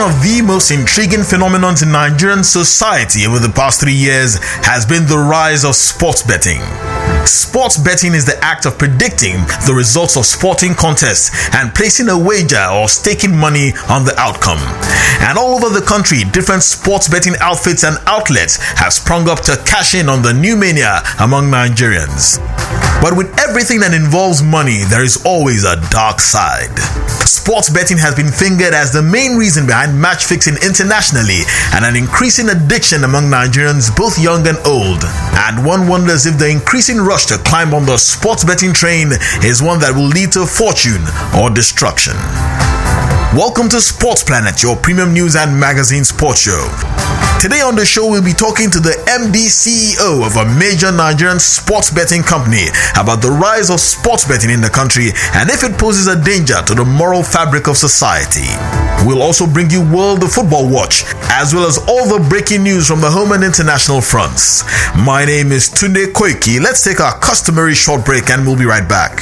of the most intriguing phenomena in Nigerian society over the past 3 years has been the rise of sports betting. Sports betting is the act of predicting the results of sporting contests and placing a wager or staking money on the outcome. And all over the country, different sports betting outfits and outlets have sprung up to cash in on the new mania among Nigerians. But with everything that involves money, there is always a dark side. Sports betting has been fingered as the main reason behind match fixing internationally and an increasing addiction among Nigerians, both young and old. And one wonders if the increasing rush to climb on the sports betting train is one that will lead to fortune or destruction. Welcome to Sports Planet, your premium news and magazine sports show. Today on the show, we'll be talking to the MD CEO of a major Nigerian sports betting company about the rise of sports betting in the country and if it poses a danger to the moral fabric of society. We'll also bring you World of Football Watch, as well as all the breaking news from the home and international fronts. My name is Tunde Koiki. Let's take our customary short break and we'll be right back.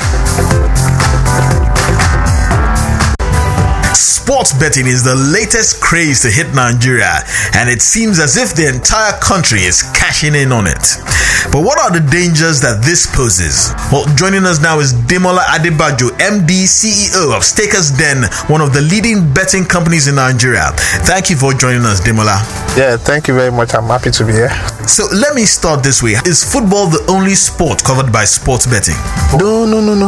Sports betting is the latest craze to hit Nigeria, and it seems as if the entire country is cashing in on it. But what are the dangers that this poses? Well, joining us now is Demola Adebajo, MD CEO of Stakers Den, one of the leading betting companies in Nigeria. Thank you for joining us, Demola. Yeah, thank you very much. I'm happy to be here. So let me start this way. Is football the only sport covered by sports betting? No.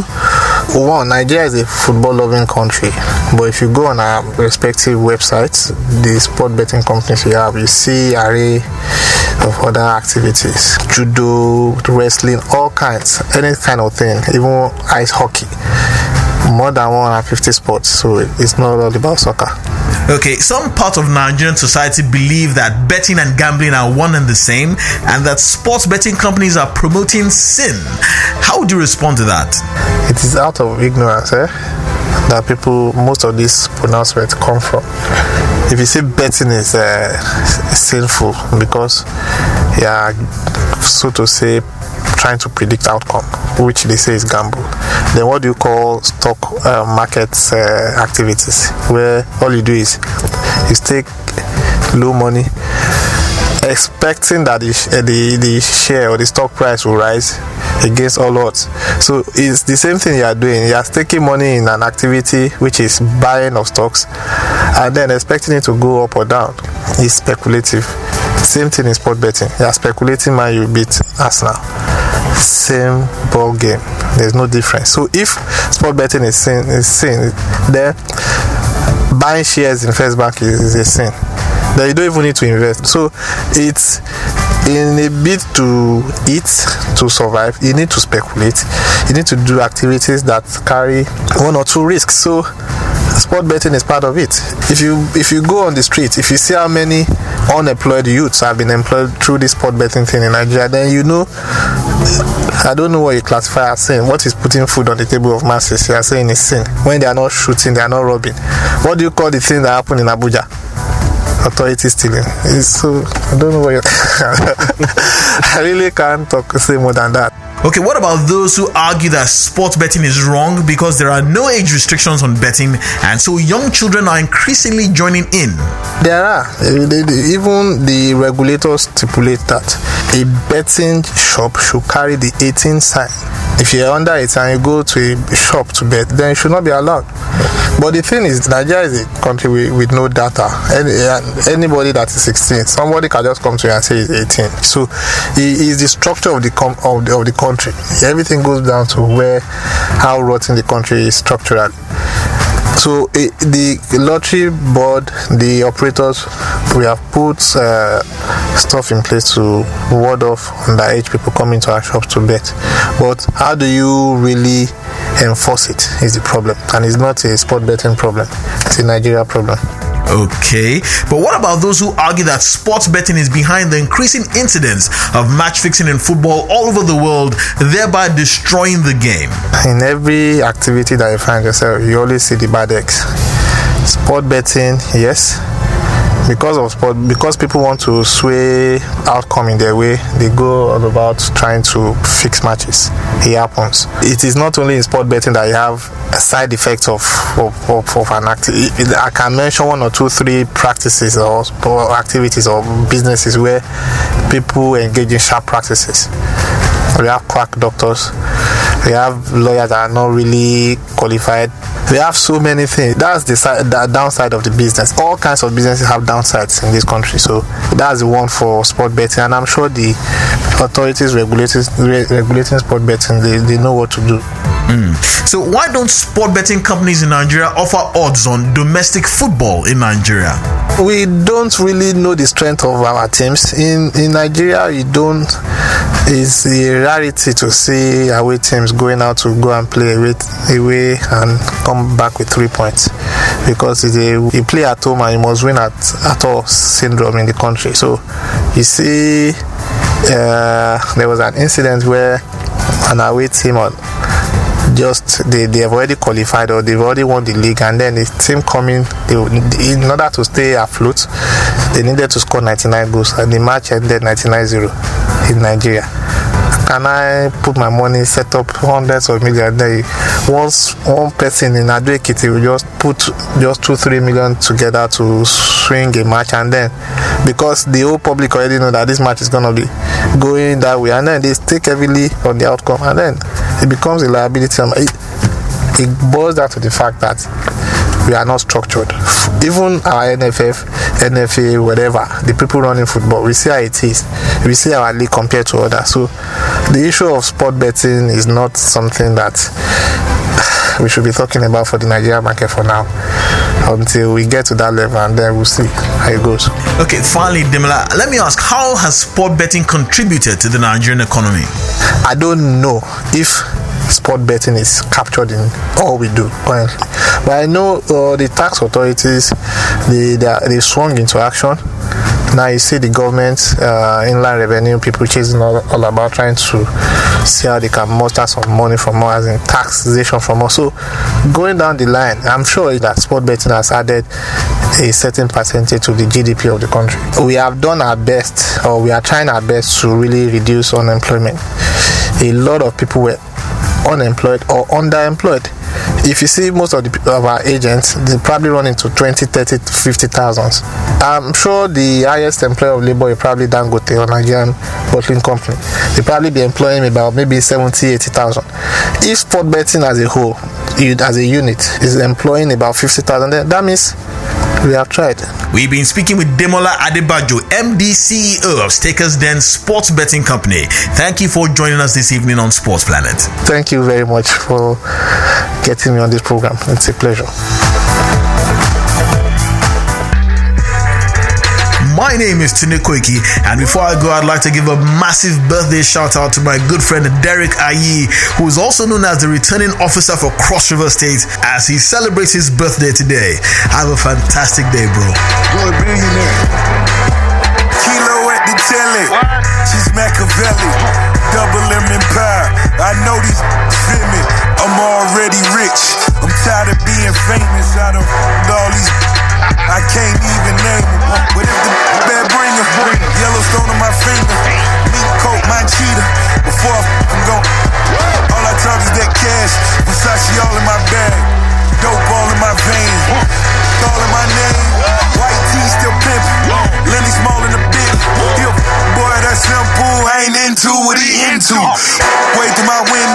One, Nigeria is a football-loving country, but if you go on our respective websites, the sport betting companies we have, you see array of other activities, judo, wrestling, all kinds, any kind of thing, even ice hockey. More than 150 sports, so it's not all about soccer. Okay, some parts of Nigerian society believe that betting and gambling are one and the same, and that sports betting companies are promoting sin. How would you respond to that? It is out of ignorance, that most of these pronouncements come from. If you say betting is sinful because you are, so to say, trying to predict outcome, which they say is gamble, then what do you call stock market activities, where all you do is you stake low money expecting that the share or the stock price will rise against all odds? So it's the same thing you are doing. You are staking money in an activity which is buying of stocks and then expecting it to go up or down. It's speculative. Same thing in sport betting. You are speculating Man U beat Arsenal. Same ball game. There's no difference. So if sport betting is sin, then buying shares in First Bank is a sin. Then you don't even need to invest. So it's in a bid to eat, to survive, you need to speculate. You need to do activities that carry one or two risks. So sport betting is part of it. If you go on the street, if you see how many unemployed youths have been employed through this sport betting thing in Nigeria, then you know, I don't know what you classify as sin. What is putting food on the table of masses? You are saying is sin. When they are not shooting, they are not robbing. What do you call the thing that happened in Abuja? Authority stealing. So I don't know what I really can't say more than that. Okay, what about those who argue that sports betting is wrong because there are no age restrictions on betting, and so young children are increasingly joining in? There are. Even the regulators stipulate that a betting shop should carry the 18 sign. If you're under 18 and you go to a shop to bet, then it should not be allowed. But the thing is, Nigeria is a country with no data. Anybody that is 16, somebody can just come to you and say he's 18. So it is the structure of the country. Everything goes down to how rotten the country is structurally. So the lottery board, the operators, we have put stuff in place to ward off underage people coming to our shops to bet. But how do you really enforce it is the problem. And it's not a sport betting problem. It's a Nigeria problem. Okay, but what about those who argue that sports betting is behind the increasing incidence of match fixing in football all over the world, thereby destroying the game? In every activity that you find yourself, you always see the bad eggs. Sport betting, yes. because of sport, because people want to sway outcome in their way, they go all about trying to fix matches. It happens. It is not only in sport betting that you have a side effect of an activity. I can mention 1 or 2, 3 practices or activities or businesses where people engage in sharp practices. We have quack doctors. We have lawyers that are not really qualified. We have so many things. That's the downside of the business. All kinds of businesses have downsides in this country. So that's the one for sport betting. And I'm sure the authorities regulating sport betting, they know what to do. So why don't sport betting companies in Nigeria offer odds on domestic football in Nigeria? We don't really know the strength of our teams. In Nigeria, it's a rarity to see away teams going out to go and play away and come back with 3 points, because you play at home and you must win at all syndrome in the country. So you see, there was an incident where an away team they have already qualified or they've already won the league, and then the team coming, in order to stay afloat, they needed to score 99 goals, and the match ended 99-0 in Nigeria. And I put my money, set up hundreds of millions. Once one person in Ado Ekiti will just put 2-3 million together to swing a match, and then because the whole public already know that this match is going to be going that way, and then they stake heavily on the outcome, and then it becomes a liability. It boils down to the fact that we are not structured. Even our NFF, NFA, whatever, the people running football, we see how it is. We see our league compared to others. So the issue of sport betting is not something that we should be talking about for the Nigerian market for now, until we get to that level, and then we'll see how it goes. Okay, finally, Demola, let me ask, how has sport betting contributed to the Nigerian economy? I don't know if sport betting is captured in all we do currently, but I know the tax authorities, they swung into action. Now you see the government, inland revenue people chasing all about trying to see how they can muster some money from us, as in taxation from us. So going down the line, I'm sure that sport betting has added a certain percentage to the GDP of the country. We have done our best, or we are trying our best to really reduce unemployment. A lot of people were unemployed or underemployed. If you see most of our agents, they probably run into 20, 30, 50,000. I'm sure the highest employer of labor is probably Dangote or Nigerian bottling company. They probably be employing about maybe 70, 80,000. If sport betting as a whole, as a unit, is employing about 50,000, then that means we have tried. We've been speaking with Demola Adebajo, MD CEO of Stakers Den Sports Betting Company. Thank you for joining us this evening on Sports Planet. Thank you very much for getting me on this program. It's a pleasure. My name is Tune Koiki, and before I go, I'd like to give a massive birthday shout out to my good friend Derek Ayi, who is also known as the returning officer for Cross River State, as he celebrates his birthday today. Have a fantastic day, bro. You're a billionaire. Kilo at the telly. She's Machiavelli. Double lemon pie. I know these feel me. I'm already rich. I'm tired of being famous out of all these. I can't even name them. But if the bad bring them, Yellowstone on my finger, meat coat, my cheetah. Before I'm gone, all I talk is that cash. Versace all in my bag, dope all in my veins, all in my name. White tee still pimpin', Lenny Small in the bit. Boy, that's simple. I ain't into what he into. Wait till my win